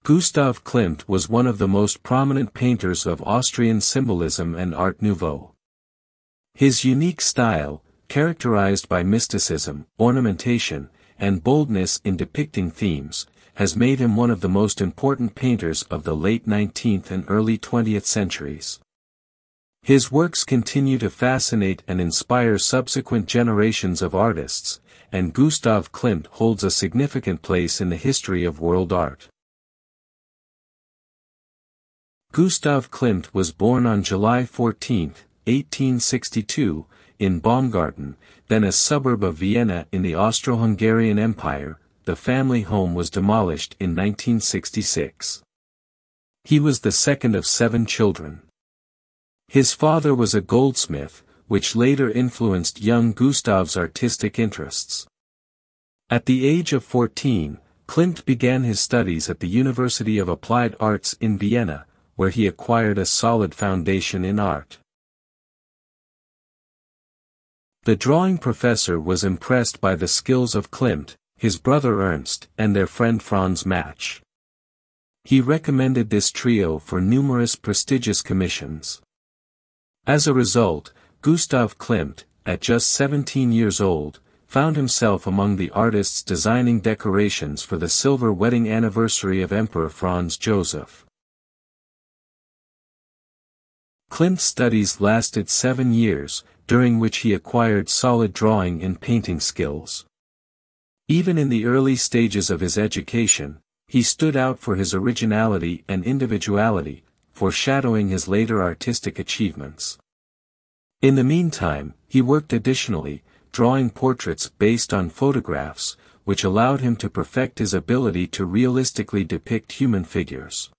Gustav Klimt was one of the most prominent painters of Austrian symbolism and Art Nouveau. His unique style, characterized by mysticism, ornamentation, and boldness in depicting themes, has made him one of the most important painters of the late 19th and early 20th centuries. His works continue to fascinate and inspire subsequent generations of artists, and Gustav Klimt holds a significant place in the history of world art. Gustav Klimt was born on July 14, 1862, in Baumgarten, then a suburb of Vienna in the Austro-Hungarian Empire. The family home was demolished in 1966. He was the second of 7 children. His father was a goldsmith, which later influenced young Gustav's artistic interests. At the age of 14, Klimt began his studies at the University of Applied Arts in Vienna, where he acquired a solid foundation in art. The drawing professor was impressed by the skills of Klimt, his brother Ernst, and their friend Franz Matsch. He recommended this trio for numerous prestigious commissions. As a result, Gustav Klimt, at just 17 years old, found himself among the artists designing decorations for the silver wedding anniversary of Emperor Franz Joseph. Klimt's studies lasted 7 years, during which he acquired solid drawing and painting skills. Even in the early stages of his education, he stood out for his originality and individuality, foreshadowing his later artistic achievements. In the meantime, he worked additionally, drawing portraits based on photographs, which allowed him to perfect his ability to realistically depict human figures.